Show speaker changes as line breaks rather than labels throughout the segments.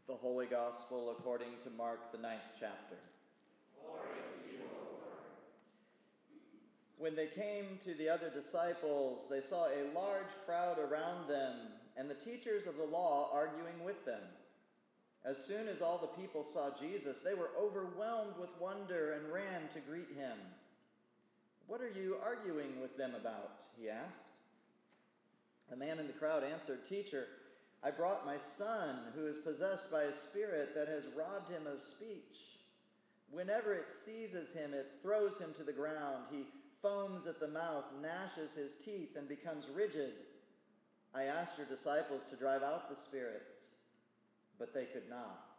The Holy Gospel according to Mark, the 9th chapter.
Glory to you, O Lord.
When they came to the other disciples, they saw a large crowd around them, and the teachers of the law arguing with them. As soon as all the people saw Jesus, they were overwhelmed with wonder and ran to greet him. "What are you arguing with them about?" he asked. A man in the crowd answered, "Teacher, I brought my son, who is possessed by a spirit that has robbed him of speech. Whenever it seizes him, it throws him to the ground. He foams at the mouth, gnashes his teeth, and becomes rigid. I asked your disciples to drive out the spirit, but they could not."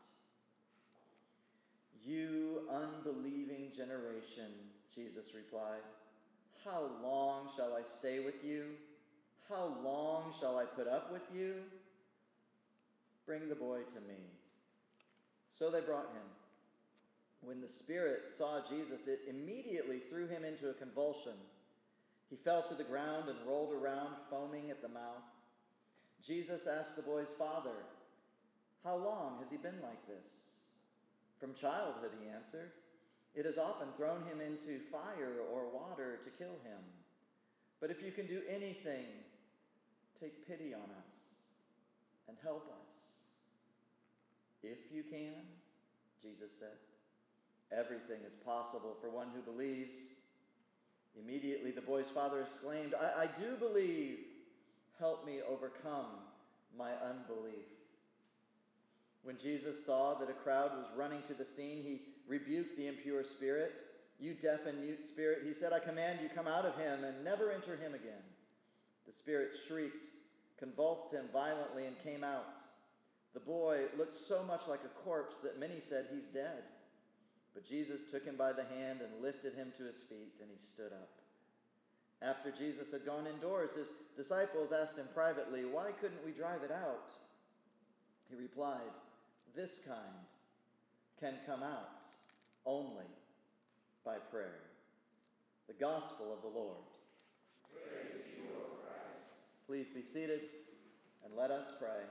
"You unbelieving generation," Jesus replied, "how long shall I stay with you? How long shall I put up with you? Bring the boy to me." So they brought him. When the spirit saw Jesus, it immediately threw him into a convulsion. He fell to the ground and rolled around, foaming at the mouth. Jesus asked the boy's father, "How long has he been like this?" "From childhood," he answered. "It has often thrown him into fire or water to kill him. But if you can do anything, take pity on us and help us." "If you can," Jesus said, "everything is possible for one who believes." Immediately the boy's father exclaimed, I do believe. Help me overcome my unbelief." When Jesus saw that a crowd was running to the scene, he rebuked the impure spirit. "You deaf and mute spirit," he said, "I command you, come out of him and never enter him again." The spirit shrieked, convulsed him violently, and came out. The boy looked so much like a corpse that many said, "He's dead." But Jesus took him by the hand and lifted him to his feet, and he stood up. After Jesus had gone indoors, his disciples asked him privately, "Why couldn't we drive it out?" He replied, "This kind can come out only by prayer." The Gospel of the Lord.
Praise to you, O Christ.
Please be seated, and let us pray.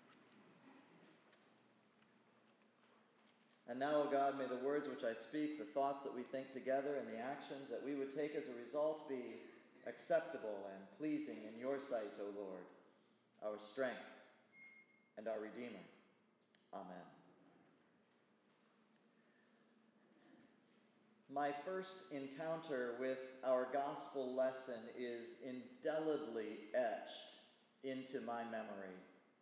And now, O God, may the words which I speak, the thoughts that we think together, and the actions that we would take as a result be acceptable and pleasing in your sight, O Lord, our strength and our Redeemer. Amen. My first encounter with our gospel lesson is indelibly etched into my memory.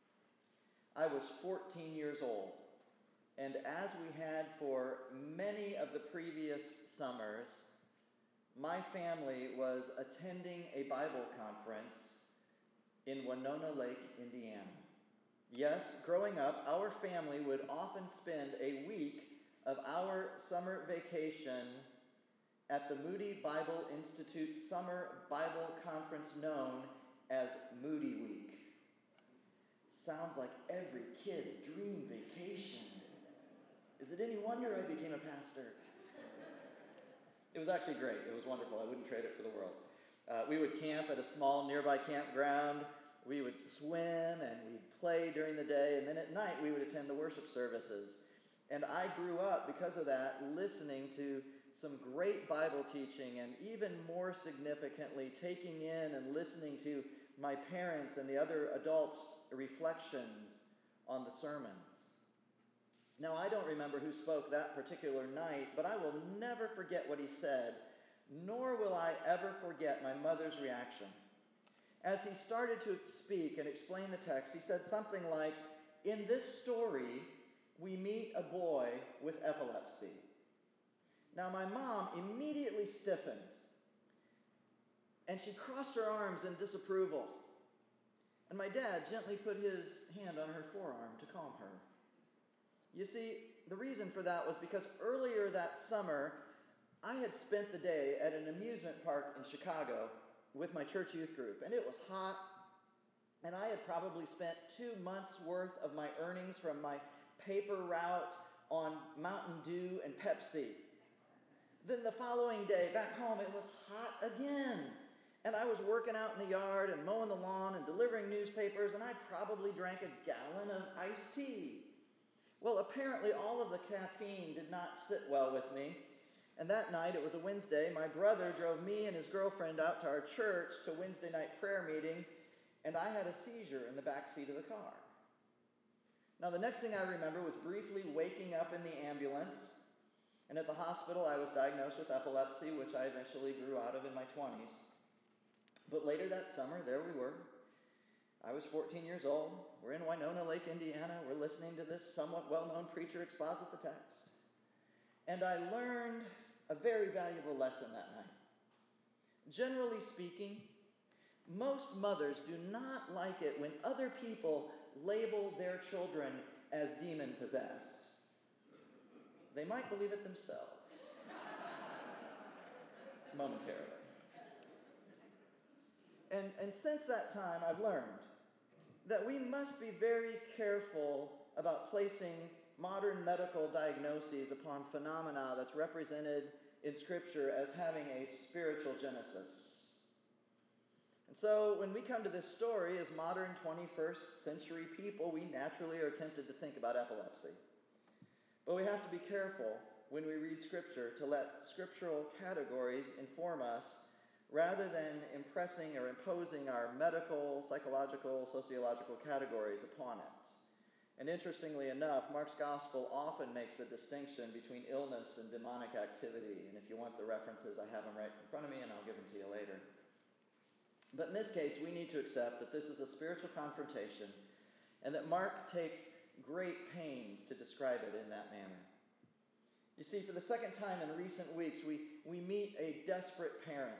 I was 14 years old. And as we had for many of the previous summers, my family was attending a Bible conference in Winona Lake, Indiana. Yes, growing up, our family would often spend a week of our summer vacation at the Moody Bible Institute Summer Bible Conference known as Moody Week. Sounds like every kid's dream vacation. Is it any wonder I became a pastor? It was actually great. It was wonderful. I wouldn't trade it for the world. We would camp at a small nearby campground. We would swim and we'd play during the day. And then at night, we would attend the worship services. And I grew up, because of that, listening to some great Bible teaching, and even more significantly, taking in and listening to my parents and the other adults' reflections on the sermons. Now, I don't remember who spoke that particular night, but I will never forget what he said, nor will I ever forget my mother's reaction. As he started to speak and explain the text, he said something like, "In this story, we meet a boy with epilepsy." Now, my mom immediately stiffened, and she crossed her arms in disapproval. And my dad gently put his hand on her forearm to calm her. You see, the reason for that was because earlier that summer, I had spent the day at an amusement park in Chicago with my church youth group, and it was hot, and I had probably spent 2 months' worth of my earnings from my paper route on Mountain Dew and Pepsi. Then the following day, back home, it was hot again, and I was working out in the yard and mowing the lawn and delivering newspapers, and I probably drank a gallon of iced tea. Well, apparently all of the caffeine did not sit well with me. And that night, it was a Wednesday, my brother drove me and his girlfriend out to our church to Wednesday night prayer meeting, and I had a seizure in the back seat of the car. Now, the next thing I remember was briefly waking up in the ambulance, and at the hospital I was diagnosed with epilepsy, which I eventually grew out of in my 20s. But later that summer, there we were. I was 14 years old. We're in Winona Lake, Indiana. We're listening to this somewhat well-known preacher exposit the text. And I learned a very valuable lesson that night. Generally speaking, most mothers do not like it when other people label their children as demon-possessed. They might believe it themselves, momentarily. And since that time, I've learned that we must be very careful about placing modern medical diagnoses upon phenomena that's represented in Scripture as having a spiritual genesis. And so when we come to this story as modern 21st century people, we naturally are tempted to think about epilepsy. But we have to be careful when we read Scripture to let scriptural categories inform us rather than impressing or imposing our medical, psychological, sociological categories upon it. And interestingly enough, Mark's gospel often makes a distinction between illness and demonic activity. And if you want the references, I have them right in front of me, and I'll give them to you later. But in this case, we need to accept that this is a spiritual confrontation, and that Mark takes great pains to describe it in that manner. You see, for the second time in recent weeks, we meet a desperate parent.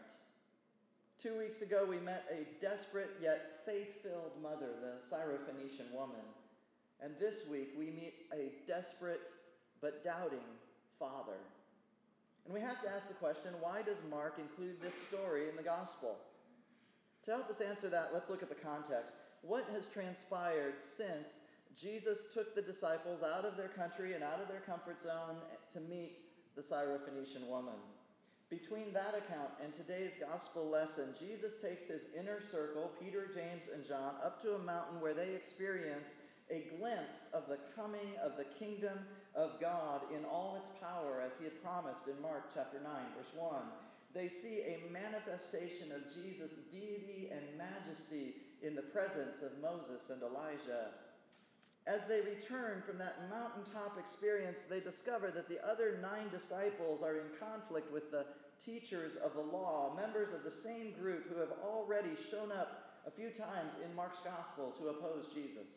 2 weeks ago, we met a desperate yet faith-filled mother, the Syrophoenician woman. And this week, we meet a desperate but doubting father. And we have to ask the question, why does Mark include this story in the gospel? To help us answer that, let's look at the context. What has transpired since Jesus took the disciples out of their country and out of their comfort zone to meet the Syrophoenician woman? Between that account and today's gospel lesson, Jesus takes his inner circle, Peter, James, and John, up to a mountain where they experience a glimpse of the coming of the kingdom of God in all its power, as he had promised in Mark chapter 9, verse 1. They see a manifestation of Jesus' deity and majesty in the presence of Moses and Elijah. As they return from that mountaintop experience, they discover that the other 9 disciples are in conflict with the teachers of the law, members of the same group who have already shown up a few times in Mark's gospel to oppose Jesus.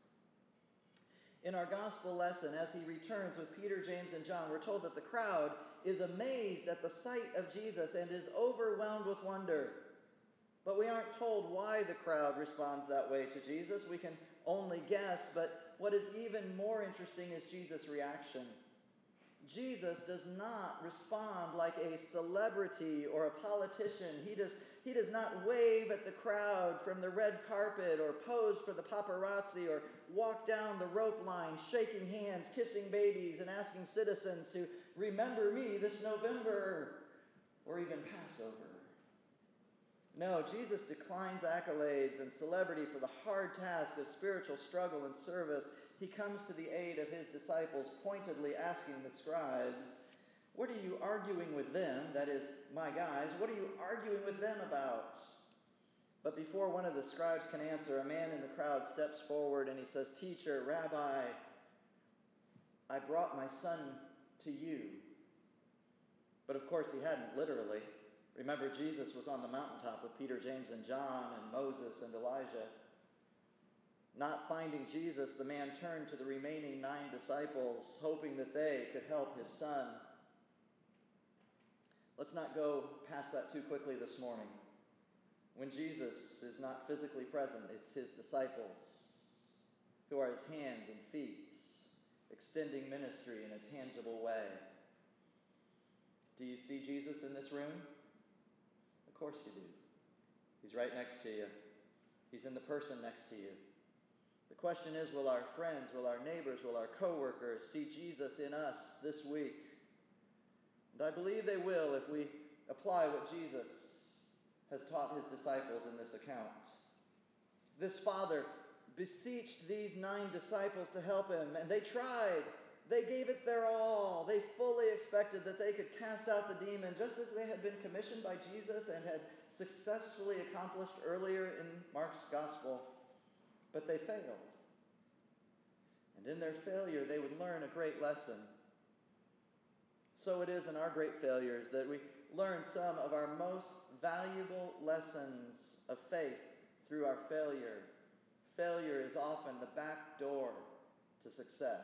In our gospel lesson, as he returns with Peter, James, and John, we're told that the crowd is amazed at the sight of Jesus and is overwhelmed with wonder. But we aren't told why the crowd responds that way to Jesus. We can only guess, but what is even more interesting is Jesus' reaction. Jesus does not respond like a celebrity or a politician. He does not wave at the crowd from the red carpet or pose for the paparazzi or walk down the rope line, shaking hands, kissing babies, and asking citizens to remember me this November or even Passover. No, Jesus declines accolades and celebrity for the hard task of spiritual struggle and service. He comes to the aid of his disciples, pointedly asking the scribes, "What are you arguing with them?" That is, my guys, what are you arguing with them about? But before one of the scribes can answer, a man in the crowd steps forward and he says, "Teacher, Rabbi, I brought my son to you." But of course he hadn't literally. Remember, Jesus was on the mountaintop with Peter, James, and John, and Moses and Elijah. Not finding Jesus, the man turned to the remaining 9 disciples, hoping that they could help his son. Let's not go past that too quickly this morning. When Jesus is not physically present, it's his disciples who are his hands and feet, extending ministry in a tangible way. Do you see Jesus in this room? Of course you do. He's right next to you. He's in the person next to you. The question is, will our friends, will our neighbors, will our coworkers see Jesus in us this week? And I believe they will if we apply what Jesus has taught his disciples in this account. This father beseeched these 9 disciples to help him, and they tried. They gave it their all. They fully expected that they could cast out the demon, just as they had been commissioned by Jesus and had successfully accomplished earlier in Mark's gospel. But they failed. And in their failure, they would learn a great lesson. So it is in our great failures that we learn some of our most valuable lessons of faith through our failure. Failure is often the back door to success.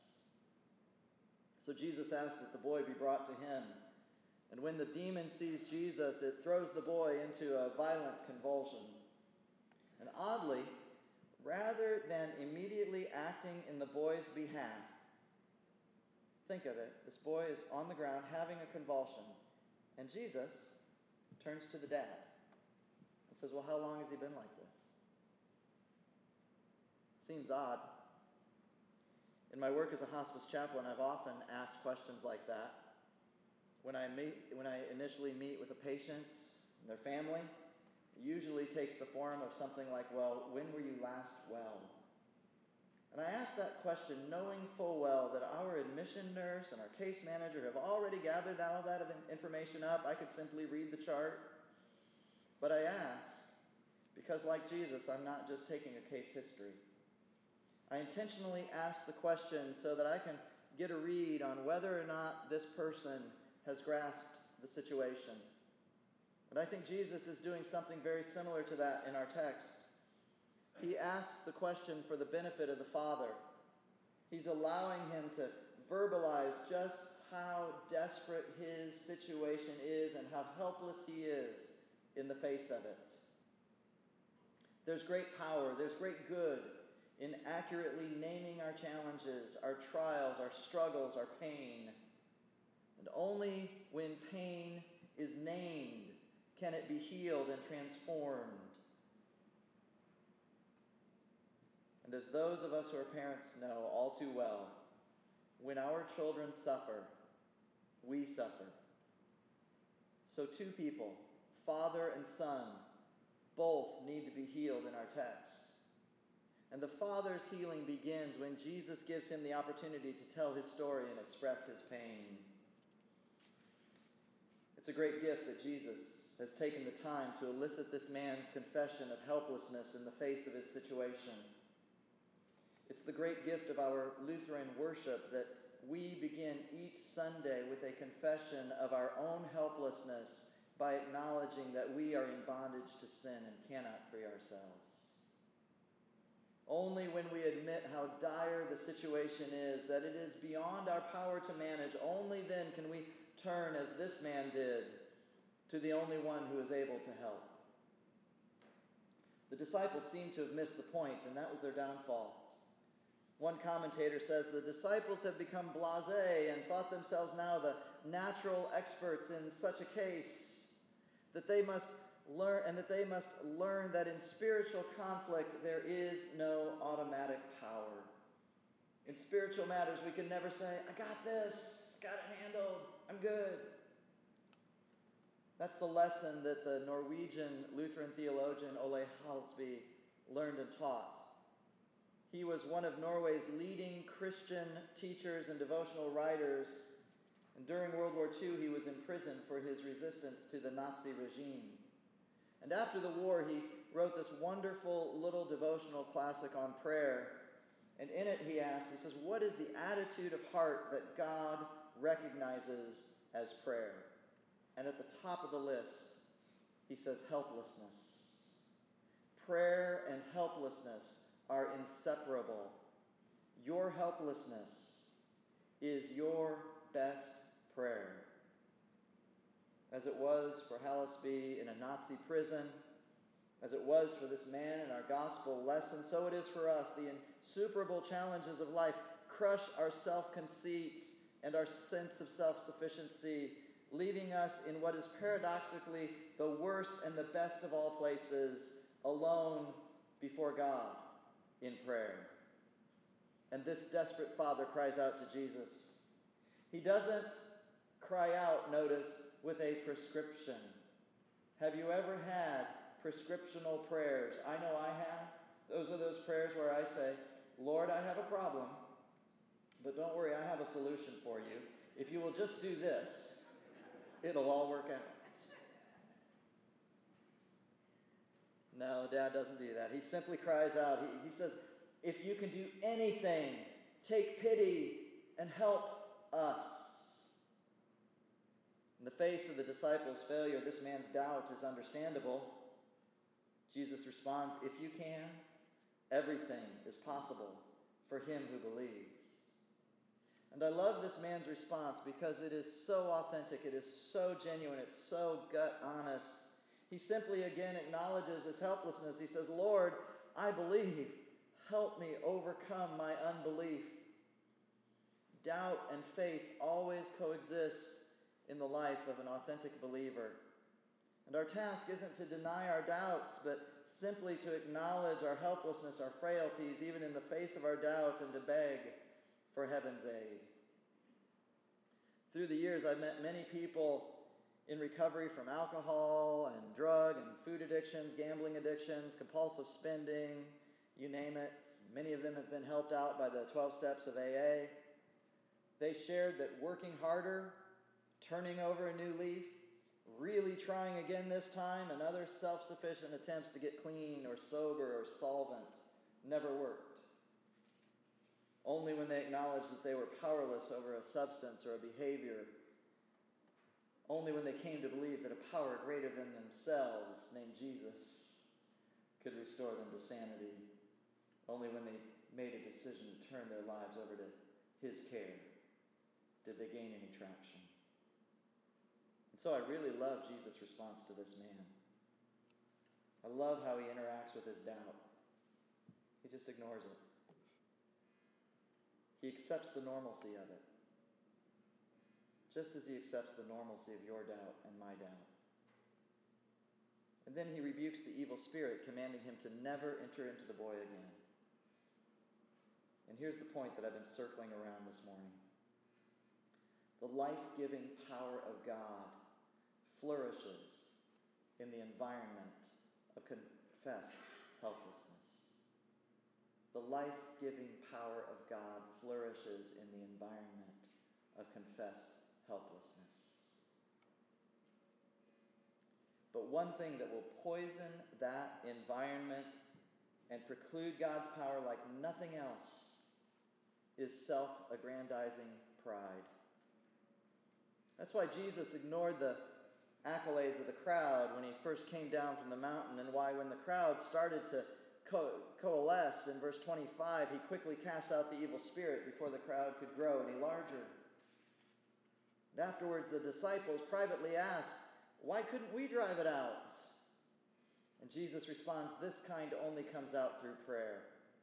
So Jesus asked that the boy be brought to him. And when the demon sees Jesus, it throws the boy into a violent convulsion. And oddly, rather than immediately acting in the boy's behalf, think of it, this boy is on the ground having a convulsion, and Jesus turns to the dad and says, well, how long has he been like this? Seems odd. In my work as a hospice chaplain, I've often asked questions like that. When I initially meet with a patient and their family, it usually takes the form of something like, well, when were you last well? And I ask that question knowing full well that our admission nurse and our case manager have already gathered all that information up. I could simply read the chart. But I ask because, like Jesus, I'm not just taking a case history. I intentionally ask the question so that I can get a read on whether or not this person has grasped the situation. And I think Jesus is doing something very similar to that in our text. He asks the question for the benefit of the Father. He's allowing him to verbalize just how desperate his situation is and how helpless he is in the face of it. There's great power, there's great good in accurately naming our challenges, our trials, our struggles, our pain. And only when pain is named can it be healed and transformed. And as those of us who are parents know all too well, when our children suffer, we suffer. So 2 people, father and son, both need to be healed in our text. And the father's healing begins when Jesus gives him the opportunity to tell his story and express his pain. It's a great gift that Jesus has taken the time to elicit this man's confession of helplessness in the face of his situation. It's the great gift of our Lutheran worship that we begin each Sunday with a confession of our own helplessness by acknowledging that we are in bondage to sin and cannot free ourselves. Only when we admit how dire the situation is, that it is beyond our power to manage, only then can we turn, as this man did, to the only one who is able to help. The disciples seem to have missed the point, and that was their downfall. One commentator says the disciples have become blasé and thought themselves now the natural experts in such a case, that they must learn that in spiritual conflict there is no automatic power. In spiritual matters, we can never say, I got this, got it handled, I'm good. That's the lesson that the Norwegian Lutheran theologian Ole Halsby learned and taught. He was one of Norway's leading Christian teachers and devotional writers, and during World War II he was imprisoned for his resistance to the Nazi regime. And after the war he wrote this wonderful little devotional classic on prayer, and in it he says, what is the attitude of heart that God recognizes as prayer? And at the top of the list, he says helplessness. Prayer and helplessness are inseparable. Your helplessness is your best prayer. As it was for Halsby in a Nazi prison, as it was for this man in our gospel lesson, so it is for us. The insuperable challenges of life crush our self-conceit and our sense of self-sufficiency, leaving us in what is paradoxically the worst and the best of all places, alone before God in prayer. And this desperate father cries out to Jesus. He doesn't cry out, notice, with a prescription. Have you ever had prescriptional prayers? I know I have. Those are those prayers where I say, Lord, I have a problem, but don't worry, I have a solution for you. If you will just do this, it'll all work out. No, Dad doesn't do that. He simply cries out. He says, if you can do anything, take pity and help us. In the face of the disciples' failure, this man's doubt is understandable. Jesus responds, if you can, everything is possible for him who believes. And I love this man's response because it is so authentic, it is so genuine, it's so gut honest. He simply again acknowledges his helplessness. He says, Lord, I believe. Help me overcome my unbelief. Doubt and faith always coexist in the life of an authentic believer. And our task isn't to deny our doubts, but simply to acknowledge our helplessness, our frailties, even in the face of our doubt, and to beg for heaven's aid. Through the years, I've met many people in recovery from alcohol and drug and food addictions, gambling addictions, compulsive spending, you name it. Many of them have been helped out by the 12 steps of AA. They shared that working harder, turning over a new leaf, really trying again this time, and other self-sufficient attempts to get clean or sober or solvent never worked. Only when they acknowledged that they were powerless over a substance or a behavior, only when they came to believe that a power greater than themselves, named Jesus, could restore them to sanity, only when they made a decision to turn their lives over to his care did they gain any traction. And so I really love Jesus' response to this man. I love how he interacts with his doubt. He just ignores it. He accepts the normalcy of it, just as he accepts the normalcy of your doubt and my doubt. And then he rebukes the evil spirit, commanding him to never enter into the boy again. And here's the point that I've been circling around this morning. The life-giving power of God flourishes in the environment of confessed helplessness. The life-giving power of God flourishes in the environment of confessed helplessness. But one thing that will poison that environment and preclude God's power like nothing else is self-aggrandizing pride. That's why Jesus ignored the accolades of the crowd when he first came down from the mountain, and why when the crowd started to coalesce in verse 25, he quickly cast out the evil spirit before the crowd could grow any larger. And afterwards, the disciples privately asked, why couldn't we drive it out? And Jesus responds, this kind only comes out through prayer.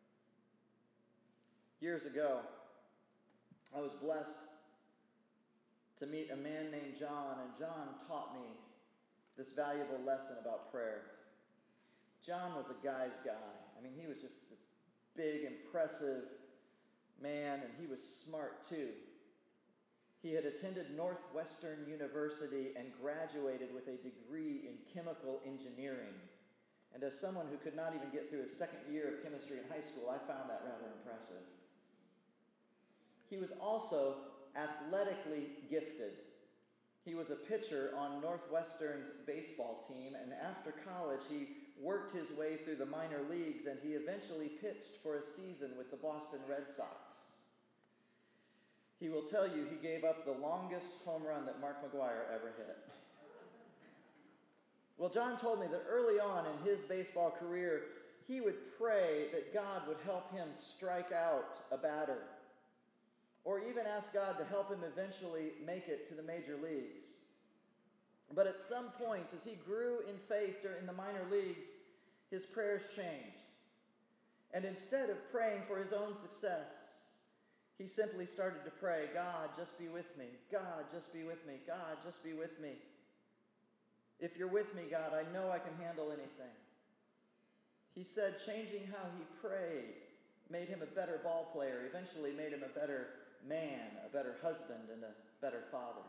Years ago, I was blessed to meet a man named John, and John taught me this valuable lesson about prayer. John was a guy's guy. I mean, he was just this big, impressive man, and he was smart too. He had attended Northwestern University and graduated with a degree in chemical engineering. And as someone who could not even get through his second year of chemistry in high school, I found that rather impressive. He was also athletically gifted. He was a pitcher on Northwestern's baseball team, and after college, he worked his way through the minor leagues, and he eventually pitched for a season with the Boston Red Sox. He will tell you he gave up the longest home run that Mark McGwire ever hit. Well, John told me that early on in his baseball career, he would pray that God would help him strike out a batter, or even ask God to help him eventually make it to the major leagues. But at some point, as he grew in faith in the minor leagues, his prayers changed. And instead of praying for his own success, he simply started to pray, God, just be with me. God, just be with me. God, just be with me. If you're with me, God, I know I can handle anything. He said changing how he prayed made him a better ball player, eventually made him a better man, a better husband, and a better father.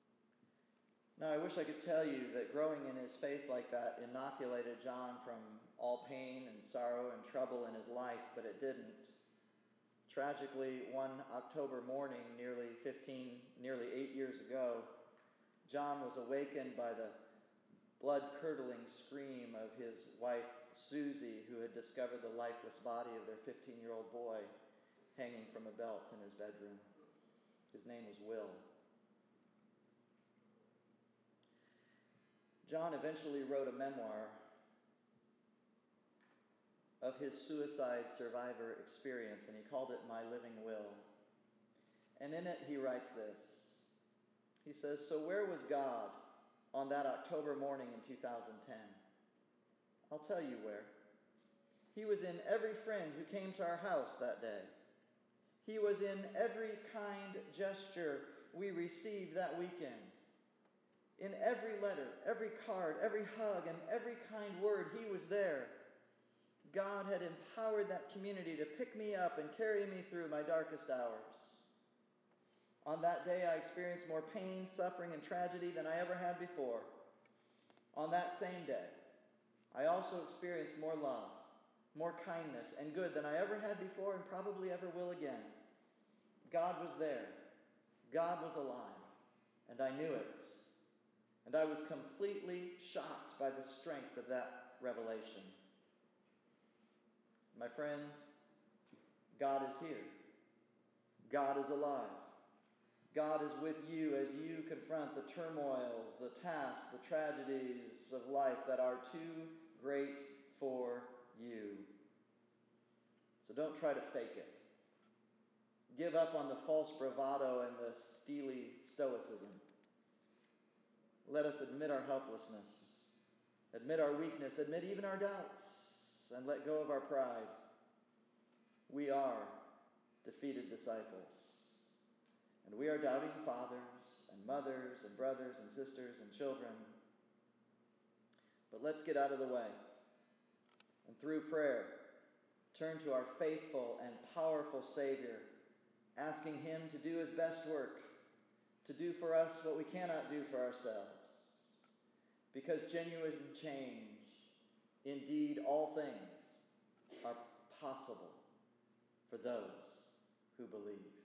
Now, I wish I could tell you that growing in his faith like that inoculated John from all pain and sorrow and trouble in his life, but it didn't. Tragically, one October morning, nearly 8 years ago, John was awakened by the blood-curdling scream of his wife, Susie, who had discovered the lifeless body of their 15-year-old boy hanging from a belt in his bedroom. His name was Will. John eventually wrote a memoir of his suicide survivor experience, and he called it My Living Will. And in it, he writes this. He says, "So where was God on that October morning in 2010? I'll tell you where. He was in every friend who came to our house that day. He was in every kind gesture we received that weekend. In every letter, every card, every hug, and every kind word, he was there. God had empowered that community to pick me up and carry me through my darkest hours. On that day, I experienced more pain, suffering, and tragedy than I ever had before. On that same day, I also experienced more love, more kindness, and good than I ever had before and probably ever will again. God was there. God was alive, and I knew it. And I was completely shocked by the strength of that revelation. My friends, God is here. God is alive. God is with you as you confront the turmoils, the tasks, the tragedies of life that are too great for you. So don't try to fake it. Give up on the false bravado and the steely stoicism. Let us admit our helplessness, admit our weakness, admit even our doubts, and let go of our pride. We are defeated disciples. And we are doubting fathers and mothers and brothers and sisters and children. But let's get out of the way. And through prayer, turn to our faithful and powerful Savior, asking him to do his best work, to do for us what we cannot do for ourselves. Because genuine change, indeed all things, are possible for those who believe.